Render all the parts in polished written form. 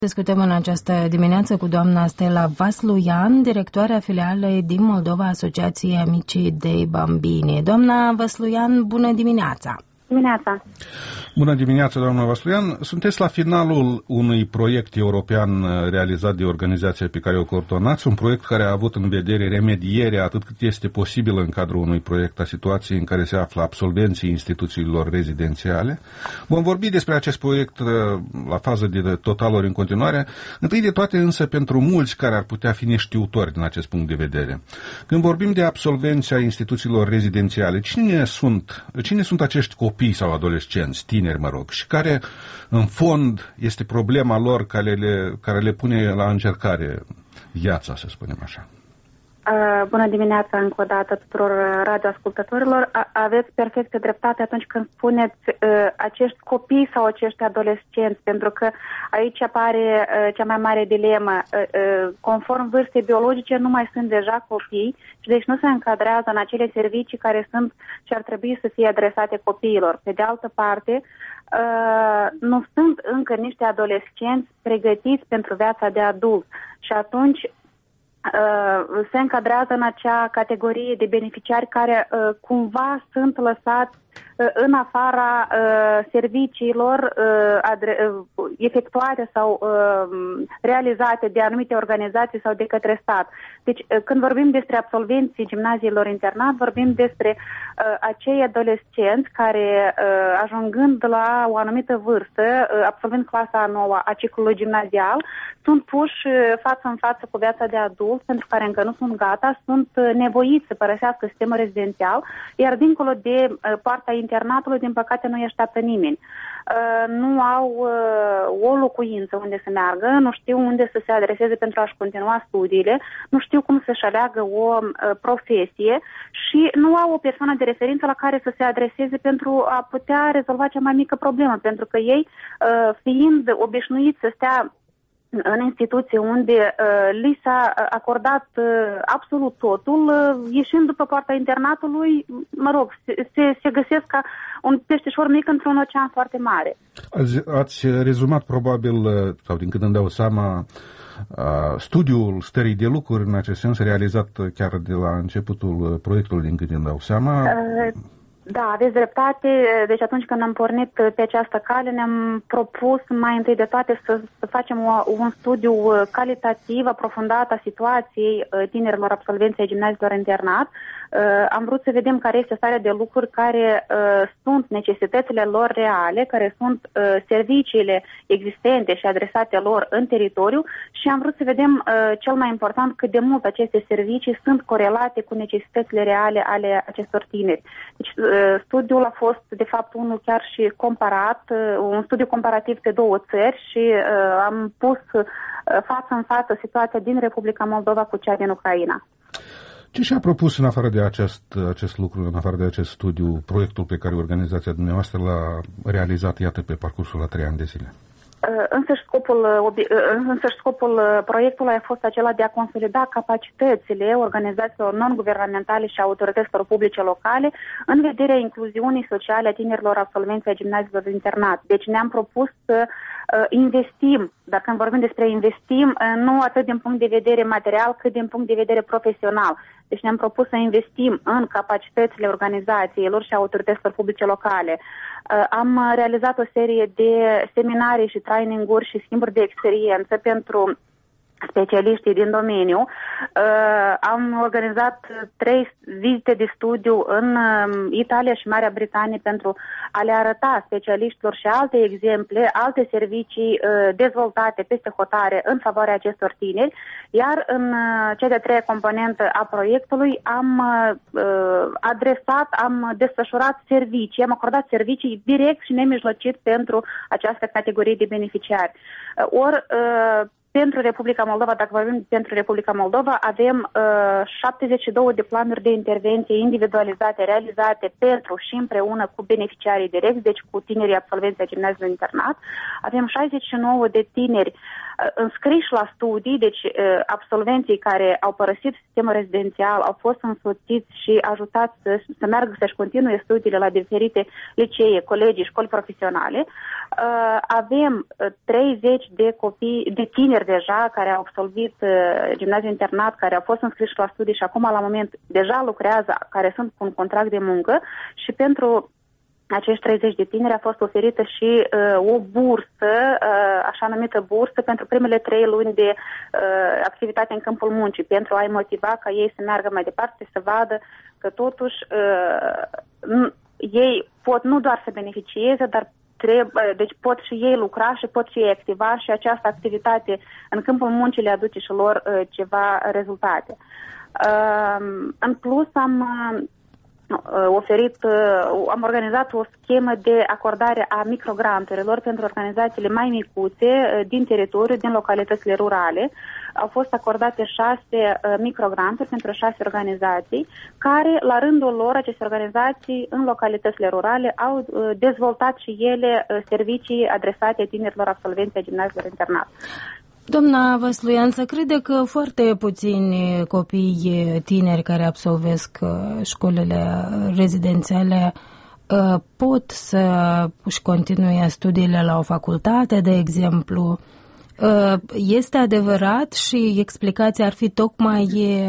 Discutăm în această dimineață cu doamna Stella Vasluian, directoarea filialei din Moldova Asociației Amicii Dei Bambini. Doamna Vasluian, bună dimineața! Dimineața! Bună dimineața, doamna Vasluian! Sunteți la finalul unui proiect european realizat de organizația pe care o coordonați, un proiect care a avut în vedere remedierea atât cât este posibil în cadrul unui proiect a situației în care se află absolvenții instituțiilor rezidențiale. Vom vorbi despre acest proiect la fază de totaluri în continuare. Întâi de toate însă pentru mulți care ar putea fi neștiutori din acest punct de vedere. Când vorbim de absolvenții a instituțiilor rezidențiale, cine sunt acești copii sau adolescenți, tineri, și care, în fond, este problema lor care le pune la încercare viața, să spunem așa? Bună dimineața încă o dată tuturor radioascultătorilor. Aveți perfectă dreptate atunci când spuneți acești copii sau acești adolescenți, pentru că aici apare cea mai mare dilemă. Conform vârstei biologice nu mai sunt deja copii și deci nu se încadrează în acele servicii care sunt și ar trebui să fie adresate copiilor. Pe de altă parte, nu sunt încă niște adolescenți pregătiți pentru viața de adult și atunci se încadrează în acea categorie de beneficiari care cumva sunt lăsați în afara serviciilor efectuate sau realizate de anumite organizații sau de către stat. Deci, când vorbim despre absolvenții gimnaziilor internat, vorbim despre acei adolescenți care, ajungând la o anumită vârstă, absolvând clasa a 9 a ciclului gimnazial, sunt puși față în față cu viața de adult, pentru care încă nu sunt gata, sunt nevoiți să părăsească sistemul rezidențial, iar dincolo de partea internatului, din păcate, nu îi așteaptă nimeni. Nu au o locuință unde să meargă, nu știu unde să se adreseze pentru a-și continua studiile, nu știu cum să-și aleagă o profesie și nu au o persoană de referință la care să se adreseze pentru a putea rezolva cea mai mică problemă, pentru că ei, fiind obișnuiți să stea în instituție unde li s-a acordat absolut totul, ieșind după poarta internatului, se găsesc ca un peștișor mic într-un ocean foarte mare. Ați rezumat probabil, sau din cât îmi dau seama, studiul stării de lucruri în acest sens realizat chiar de la începutul proiectului, din cât îmi dau seama. Da, aveți dreptate. Deci atunci când am pornit pe această cale, ne-am propus mai întâi de toate să facem un studiu calitativ, aprofundat a situației tinerilor absolvenți ai gimnaziilor internat. Am vrut să vedem care este starea de lucruri, care sunt necesitățile lor reale, care sunt serviciile existente și adresate lor în teritoriu și am vrut să vedem, cel mai important, cât de mult aceste servicii sunt corelate cu necesitățile reale ale acestor tineri. Deci, studiul a fost, de fapt, unul chiar și comparat, un studiu comparativ pe două țări și am pus față în față situația din Republica Moldova cu cea din Ucraina. Ce și-a propus în afară de acest lucru, în afară de acest studiu, proiectul pe care organizația dumneavoastră l-a realizat, iată, pe parcursul la 3 ani de zile? Însăși scopul proiectului a fost acela de a consolida capacitățile organizațiilor non-guvernamentale și autorităților publice locale în vederea incluziunii sociale a tinerilor absolvenți ai gimnaziilor de internat. Deci ne-am propus să investim, dar când vorbim despre investim, nu atât din punct de vedere material, cât din punct de vedere profesional. Deci ne-am propus să investim în capacitățile organizațiilor și autorităților publice locale. Am realizat o serie de seminarii și traininguri și schimburi de experiență pentru specialiștii din domeniu. Am organizat 3 vizite de studiu în Italia și Marea Britanie pentru a le arăta specialiștilor și alte exemple, alte servicii dezvoltate peste hotare în favoarea acestor tineri, iar în cea de-a 3-a componentă a proiectului am desfășurat servicii, am acordat servicii direct și nemijlocit pentru această categorie de beneficiari. Pentru Republica Moldova, dacă vorbim pentru Republica Moldova, avem 72 de planuri de intervenție individualizate, realizate pentru și împreună cu beneficiarii direcți, deci cu tinerii absolvenți ai gimnaziului internat. Avem 69 de tineri înscriși la studii, deci absolvenții care au părăsit sistemul rezidențial au fost însoțiți și ajutați să meargă să-și continue studiile la diferite licee, colegii, școli profesionale. Avem 30 de copii, de tineri deja care au absolvit gimnaziul internat, care au fost înscriși la studii și acum la moment deja lucrează, care sunt cu un contract de muncă și pentru acești 30 de tineri a fost oferită și o bursă, așa numită bursă, pentru primele 3 luni de activitate în câmpul muncii, pentru a-i motiva ca ei să meargă mai departe, să vadă că totuși ei pot nu doar să beneficieze, dar deci pot și ei lucra și pot și ei activa și această activitate în câmpul muncii le aduce și lor ceva rezultate. În plus am organizat o schemă de acordare a microgranturilor pentru organizațiile mai micuțe din teritoriu, din localitățile rurale. Au fost acordate 6 microgranturi pentru 6 organizații, care, la rândul lor, aceste organizații în localitățile rurale au dezvoltat și ele servicii adresate tinerilor absolvenți ai gimnaziilor internat. Doamna Văsluian, să crede că foarte puțini copii tineri care absolvesc școlile rezidențiale pot să își continue studiile la o facultate, de exemplu. Este adevărat și explicația ar fi tocmai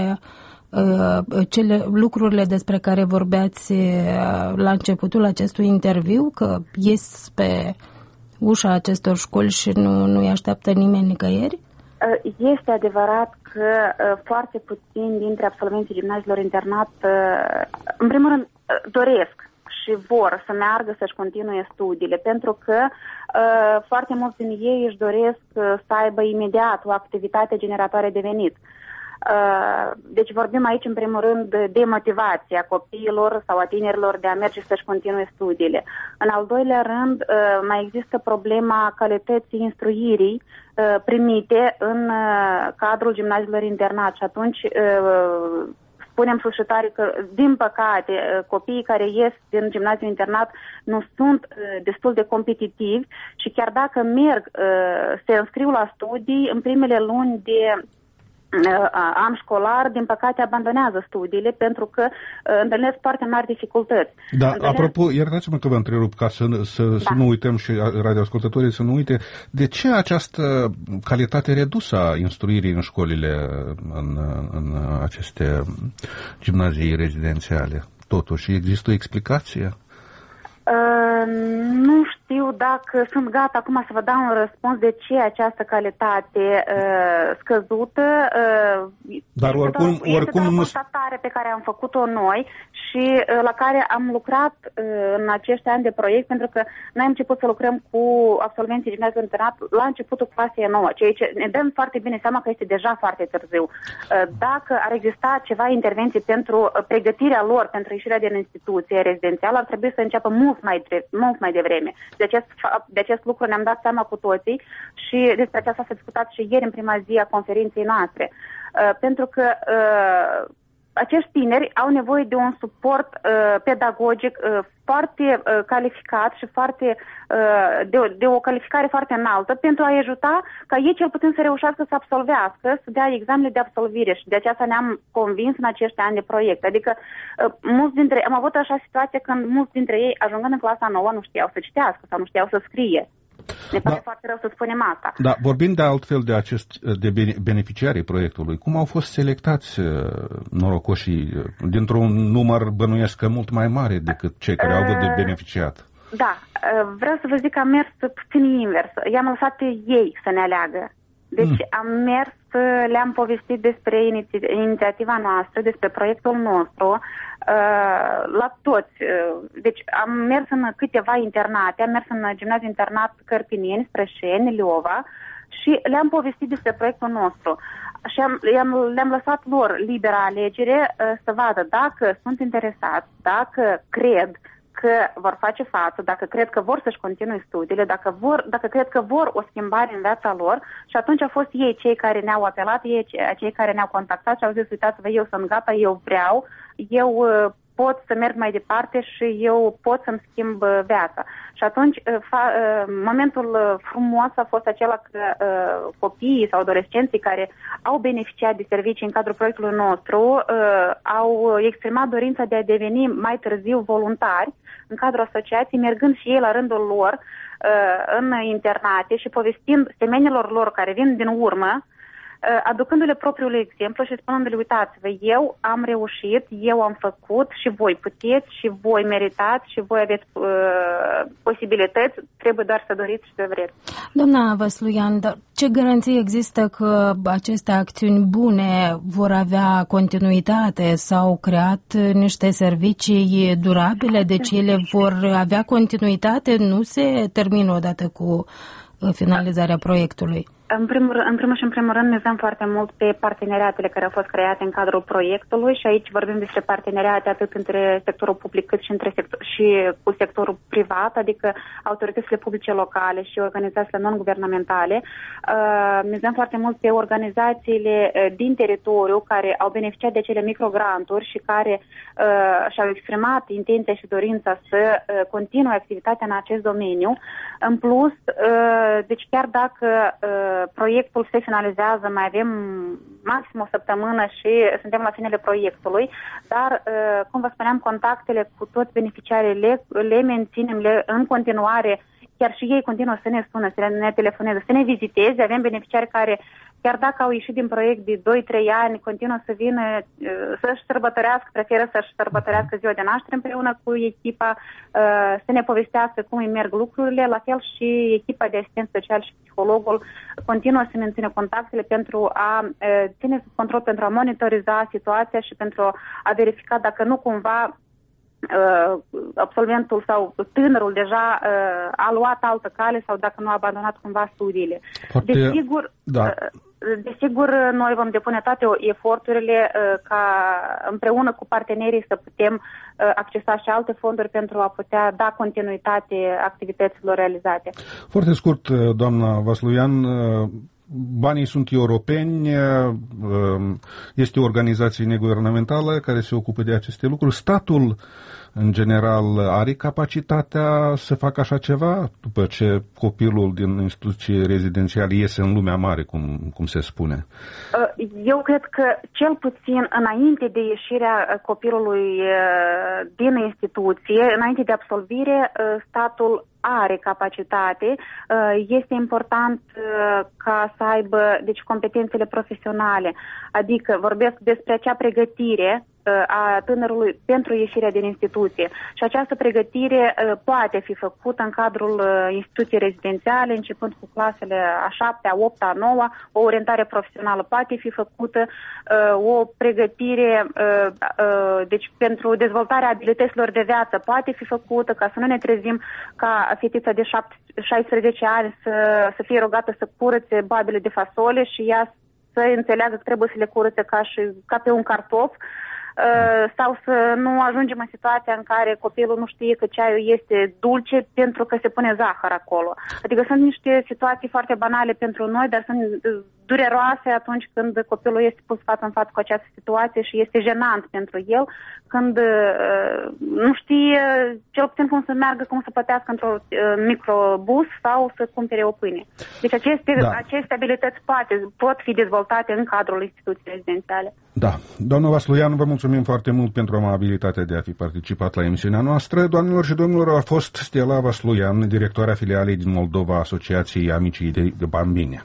lucrurile despre care vorbeați la începutul acestui interviu, că ies pe ușa acestor școli și nu-i așteaptă nimeni nicăieri? Este adevărat că foarte puțini dintre absolvenții gimnaziilor internat, în primul rând, doresc și vor să meargă să-și continue studiile, pentru că foarte mulți din ei își doresc să aibă imediat o activitate generatoare de venit. Deci vorbim aici în primul rând de motivația copiilor sau a tinerilor de a merge să-și continue studiile. În al doilea rând mai există problema calității instruirii primite în cadrul gimnaziilor internat și atunci spunem suscitare că, din păcate, copiii care ies din gimnaziul internat nu sunt destul de competitivi și chiar dacă merg, se înscriu la studii, în primele luni de an școlar, din păcate, abandonează studiile pentru că întâlnesc foarte mari dificultăți. Da, apropo, iertați-mă că vă întrerup ca să nu uităm și radioascultătorii să nu uite, de ce această calitate redusă a instruirii în școlile, în aceste gimnazii rezidențiale? Totuși, există o explicație? Nu știu dacă sunt gata acum să vă dau un răspuns de ce această calitate scăzută. Dar oricum o constatare pe care am făcut-o noi și la care am lucrat în acești ani de proiect, pentru că noi am început să lucrăm cu absolvenții gimnaziului internat la începutul clasei 9, ceea ce ne dăm foarte bine seama că este deja foarte târziu. Dacă ar exista ceva intervenții pentru pregătirea lor pentru ieșirea din instituție rezidențială, ar trebui să înceapă mult mai devreme. De acest lucru ne-am dat seama cu toții și despre aceasta s-a discutat și ieri în prima zi a conferinței noastre. Pentru că acești tineri au nevoie de un suport pedagogic foarte calificat și de o calificare foarte înaltă pentru a-i ajuta ca ei cel puțin să reușească să absolvească, să dea examene de absolvire și de aceasta ne-am convins în acești ani de proiect. Adică am avut așa situație când mulți dintre ei, ajungând în clasa 9, nu știau să citească sau nu știau să scrie. Ne pare foarte rău să spunem asta. Da, vorbind de altfel de beneficiarii proiectului, cum au fost selectați norocoșii dintr-un număr, bănuiesc că mult mai mare decât cei care au avut de beneficiat? Da, vreau să vă zic că am mers puțin invers. I-am lăsat pe ei să ne aleagă. Deci am mers, le-am povestit despre inițiativa noastră, despre proiectul nostru, la toți. Deci am mers în câteva internate, am mers în gimnaziul internat Cărpineni, Sprășeni, Liova și le-am povestit despre proiectul nostru. Și le-am lăsat lor liberă alegere să vadă dacă sunt interesați, dacă cred că vor face față, dacă cred că vor să-și continue studiile, dacă cred că vor o schimbare în viața lor, și atunci au fost ei cei care ne-au apelat, cei care ne-au contactat și au zis, uitați-vă, eu sunt gata, eu vreau, eu pot să merg mai departe și eu pot să-mi schimb viața. Și atunci, momentul frumos a fost acela că copiii sau adolescenții care au beneficiat de servicii în cadrul proiectului nostru au exprimat dorința de a deveni mai târziu voluntari în cadrul asociației, mergând și ei la rândul lor în internate și povestind semenilor lor care vin din urmă, aducându-le propriul exemplu și spunându-le, uitați-vă, eu am reușit, eu am făcut și voi puteți și voi meritați și voi aveți posibilități, trebuie doar să doriți și să vreți. Doamna Văsluian, dar ce garanție există că aceste acțiuni bune vor avea continuitate? S-au creat niște servicii durabile, deci ele vor avea continuitate, nu se termină odată cu finalizarea proiectului? În primul rând, mizăm foarte mult pe parteneriatele care au fost create în cadrul proiectului și aici vorbim despre parteneriate atât între sectorul public cât și, și cu sectorul privat, adică autoritățile publice locale și organizațiile non-guvernamentale. Mizăm foarte mult pe organizațiile din teritoriu care au beneficiat de acele microgranturi și care și-au exprimat intenția și dorința să continue activitatea în acest domeniu. În plus, deci chiar dacă proiectul se finalizează, mai avem maxim o săptămână și suntem la finele proiectului, dar, cum vă spuneam, contactele cu toți beneficiarii le menținem în continuare, chiar și ei continuă să ne sună, să ne telefoneze, să ne viziteze. Avem beneficiari care, chiar dacă au ieșit din proiect de 2-3 ani, continuă să vină să-și sărbătorească, preferă să-și sărbătorească ziua de naștere împreună cu echipa, să ne povestească cum îi merg lucrurile. La fel și echipa de asistent social și psihologul continuă să mențină contactele pentru a ține sub control, pentru a monitoriza situația și pentru a verifica dacă nu cumva absolventul sau tânărul deja a luat altă cale sau dacă nu a abandonat cumva studiile. Desigur, noi vom depune toate eforturile ca împreună cu partenerii să putem accesa și alte fonduri pentru a putea da continuitate activităților realizate. Foarte scurt, doamna Văsluian, banii sunt europeni, este o organizație neguvernamentală care se ocupă de aceste lucruri. Statul, în general, are capacitatea să facă așa ceva după ce copilul din instituție rezidențială iese în lumea mare, cum se spune? Eu cred că cel puțin înainte de ieșirea copilului din instituție, înainte de absolvire, statul are capacitate. Este important ca să aibă competențele profesionale, adică vorbesc despre acea pregătire a tânărului pentru ieșirea din instituție. Și această pregătire poate fi făcută în cadrul instituției rezidențiale, începând cu clasele a 7-a, 8-a, 9-a, o orientare profesională poate fi făcută, o pregătire deci pentru dezvoltarea abilităților de viață poate fi făcută, ca să nu ne trezim ca fetița de 16 ani să fie rugată să curățe babele de fasole și ea să înțeleagă că trebuie să le curățe ca pe un cartof, sau să nu ajungem în situația în care copilul nu știe că ceaiul este dulce pentru că se pune zahăr acolo. Adică sunt niște situații foarte banale pentru noi, dar sunt dureroase atunci când copilul este pus față în față cu această situație și este jenant pentru el, când nu știe cel puțin cum să meargă, cum să plătească într-un microbus sau să cumpere o pâine. Deci aceste abilități pot fi dezvoltate în cadrul instituției rezidențiale. Da. Doamna Văsluian, vă mulțumim foarte mult pentru amabilitatea de a fi participat la emisiunea noastră. Doamnelor și domnilor, a fost Stella Văsluian, directoarea filialei din Moldova, Asociației Amicii de Bambini.